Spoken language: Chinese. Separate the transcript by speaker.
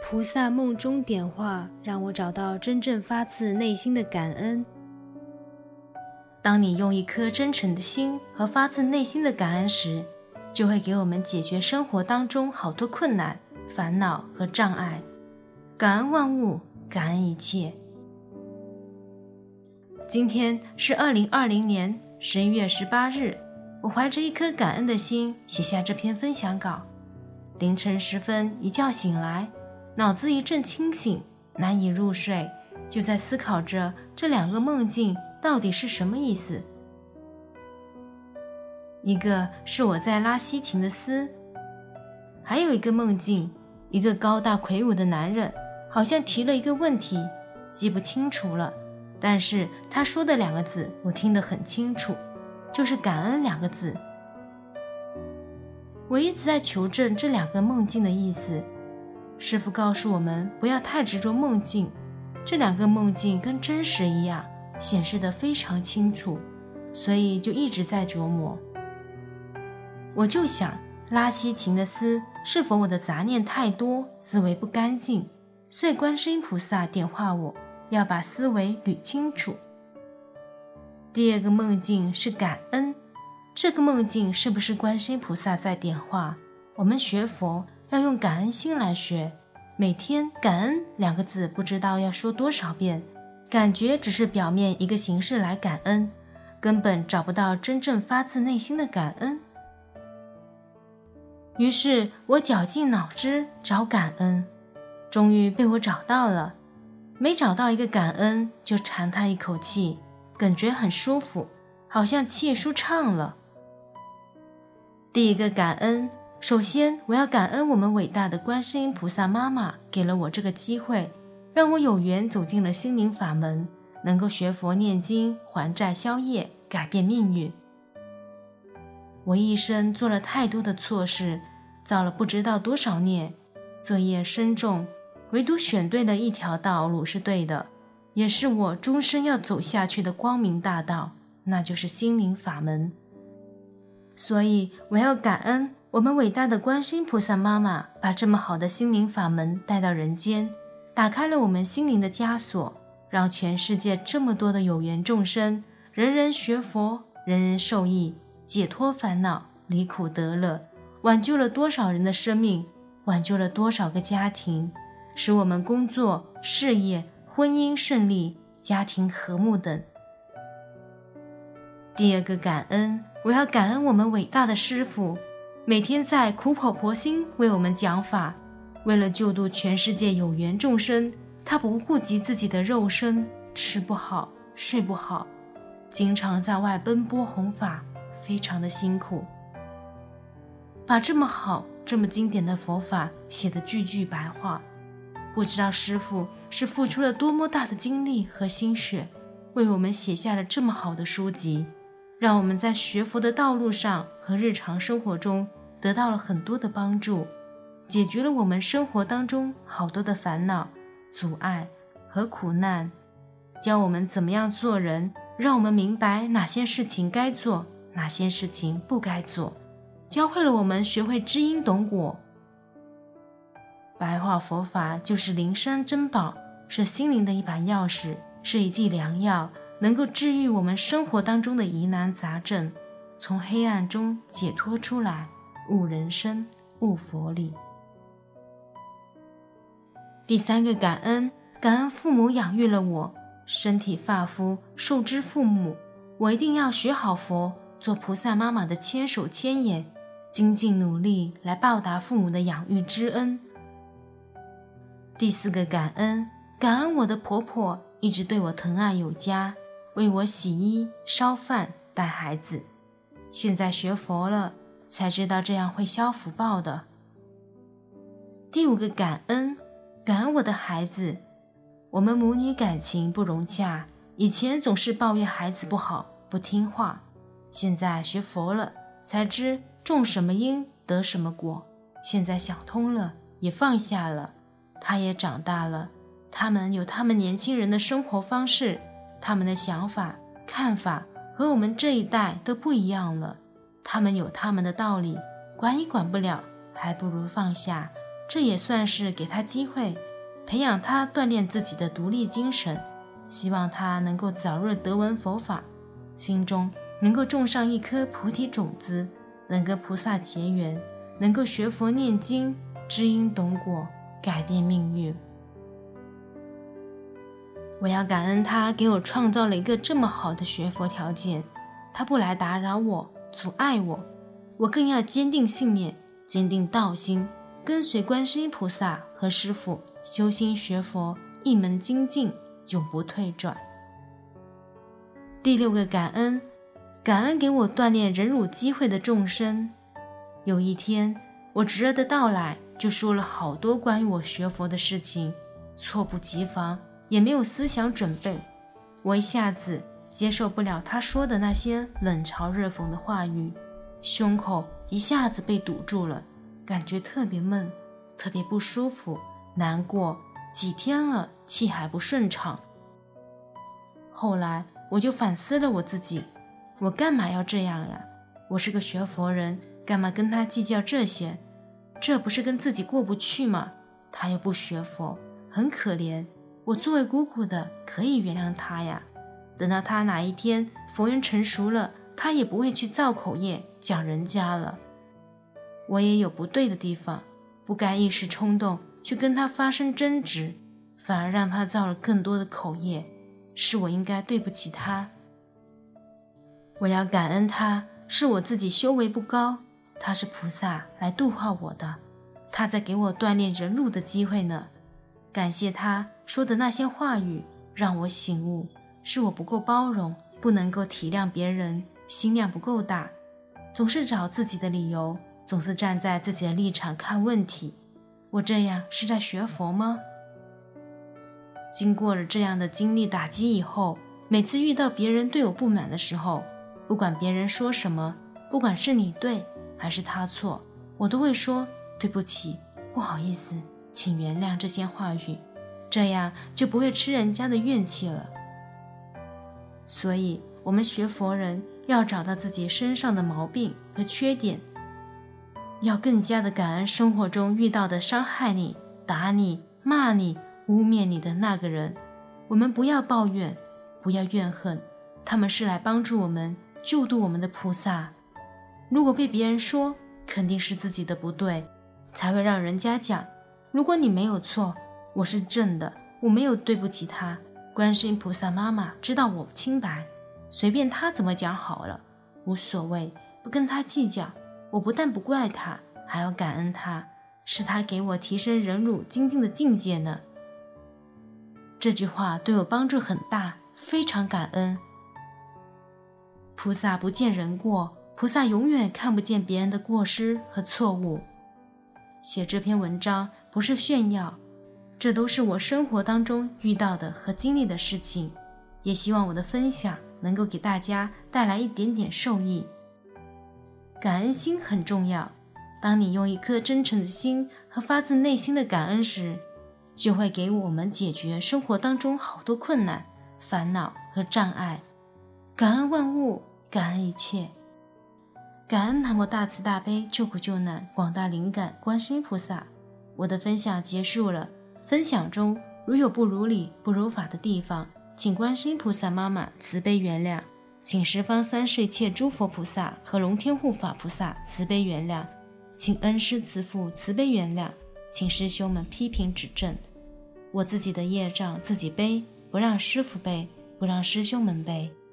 Speaker 1: 菩萨梦中点化，让我找到真正发自内心的感恩。
Speaker 2: 当你用一颗真诚的心和发自内心的感恩时，就会给我们解决生活当中好多困难、烦恼和障碍。感恩万物，感恩一切。今天是2020年11月18日，我怀着一颗感恩的心写下这篇分享稿。凌晨时分一觉醒来，脑子一阵清醒，难以入睡，就在思考着这2个梦境到底是什么意思。一个是我在拉西琴的丝，还有一个梦境，一个高大魁梧的男人好像提了一个问题，记不清楚了，但是他说的2个字我听得很清楚，就是感恩2个字。我一直在求证这2个梦境的意思。师父告诉我们不要太执着梦境，这2个梦境跟真实一样，显示得非常清楚，所以就一直在琢磨。我就想，拉西琴的丝，是否我的杂念太多，思维不干净，所以观世音菩萨点化我，要把思维捋清楚。第2个梦境是感恩，这个梦境是不是观世音菩萨在点化？我们学佛要用感恩心来学，每天感恩2个字不知道要说多少遍，感觉只是表面一个形式来感恩，根本找不到真正发自内心的感恩。于是我绞尽脑汁找感恩，终于被我找到了。每找到一个感恩就长叹一口气，感觉很舒服，好像气舒畅了。第1个感恩，首先我要感恩我们伟大的观世音菩萨妈妈给了我这个机会，让我有缘走进了心灵法门，能够学佛念经，还债消业，改变命运。我一生做了太多的错事，造了不知道多少孽，作业深重，唯独选对了一条道路是对的，也是我终身要走下去的光明大道，那就是心灵法门。所以我要感恩我们伟大的观世音菩萨妈妈，把这么好的心灵法门带到人间，打开了我们心灵的枷锁，让全世界这么多的有缘众生，人人学佛，人人受益，解脱烦恼，离苦得乐，挽救了多少人的生命，挽救了多少个家庭，使我们工作、事业、婚姻顺利，家庭和睦等。第2个感恩，我要感恩我们伟大的师父，每天在苦口婆心为我们讲法，为了救度全世界有缘众生，他不顾及自己的肉身，吃不好，睡不好，经常在外奔波弘法，非常的辛苦，把这么好这么经典的佛法写得句句白话。不知道师父是付出了多么大的精力和心血，为我们写下了这么好的书籍，让我们在学佛的道路上和日常生活中得到了很多的帮助，解决了我们生活当中好多的烦恼、阻碍和苦难，教我们怎么样做人，让我们明白哪些事情该做，哪些事情不该做，教会了我们学会知因懂果。白话佛法就是灵山珍宝，是心灵的一把钥匙，是一剂良药，能够治愈我们生活当中的疑难杂症，从黑暗中解脱出来，悟人生，悟佛理。第3个感恩，感恩父母养育了我，身体发肤受之父母，我一定要学好佛，做菩萨妈妈的千手千眼，精进努力来报答父母的养育之恩。第4个感恩，感恩我的婆婆一直对我疼爱有加，为我洗衣烧饭带孩子，现在学佛了才知道这样会消福报的。第5个感恩，感恩我的孩子，我们母女感情不融洽，以前总是抱怨孩子不好不听话，现在学佛了才知种什么因得什么果，现在想通了，也放下了，他也长大了，他们有他们年轻人的生活方式，他们的想法看法和我们这一代都不一样了，他们有他们的道理，管也管不了，还不如放下， 这也算是给他机会，培养他锻炼自己的独立精神，希望他能够早日得闻佛法，心中能够种上一颗菩提种子，能跟菩萨结缘，能够学佛念经，知因懂果，改变命运。我要感恩他给我创造了一个这么好的学佛条件，他不来打扰我，阻碍我，我更要坚定信念，坚定道心，跟随观世音菩萨和师父修心学佛，一门精进，永不退转。第6个感恩，感恩给我锻炼忍辱机会的众生。有一天，我侄儿的到来就说了好多关于我学佛的事情，猝不及防，也没有思想准备，我一下子接受不了他说的那些冷嘲热讽的话语，胸口一下子被堵住了，感觉特别闷，特别不舒服，难过，几天了气还不顺畅。后来我就反思了我自己，我干嘛要这样呀？我是个学佛人，干嘛跟他计较这些？这不是跟自己过不去吗？他又不学佛，很可怜，我作为姑姑的可以原谅他呀。等到他哪一天佛缘成熟了，他也不会去造口业讲人家了。我也有不对的地方，不该一时冲动去跟他发生争执，反而让他造了更多的口业，是我应该对不起他。我要感恩他，是我自己修为不高，他是菩萨来度化我的，他在给我锻炼忍辱的机会呢。感谢他说的那些话语，让我醒悟，是我不够包容，不能够体谅别人，心量不够大，总是找自己的理由，总是站在自己的立场看问题。我这样是在学佛吗？经过了这样的经历打击以后，每次遇到别人对我不满的时候，不管别人说什么，不管是你对还是他错，我都会说对不起，不好意思，请原谅这些话语，这样就不会吃人家的怨气了。所以我们学佛人要找到自己身上的毛病和缺点，要更加的感恩生活中遇到的伤害你、打你、骂你、污蔑你的那个人。我们不要抱怨，不要怨恨，他们是来帮助我们、救度我们的菩萨。如果被别人说，肯定是自己的不对，才会让人家讲。如果你没有错，我是正的，我没有对不起他，观世音菩萨妈妈知道我清白，随便他怎么讲好了，无所谓，不跟他计较。我不但不怪他，还要感恩他，是他给我提升忍辱精进的境界呢。这句话对我帮助很大，非常感恩。菩萨不见人过，菩萨永远看不见别人的过失和错误。写这篇文章不是炫耀，这都是我生活当中遇到的和经历的事情，也希望我的分享能够给大家带来一点点受益。感恩心很重要，当你用一颗真诚的心和发自内心的感恩时，就会给我们解决生活当中好多困难、烦恼和障碍。感恩万物，感恩一切。感恩南无大慈大悲救苦救难广大灵感观世音菩萨。我的分享结束了，分享中如有不如理、不如法的地方，请观世音菩萨妈妈慈悲原谅，请十方三世一切诸佛菩萨和龙天护法菩萨慈悲原谅，请恩师慈父慈悲原谅，请师兄们批评指正。我自己的业障自己背，不让师父背，不让师兄们背。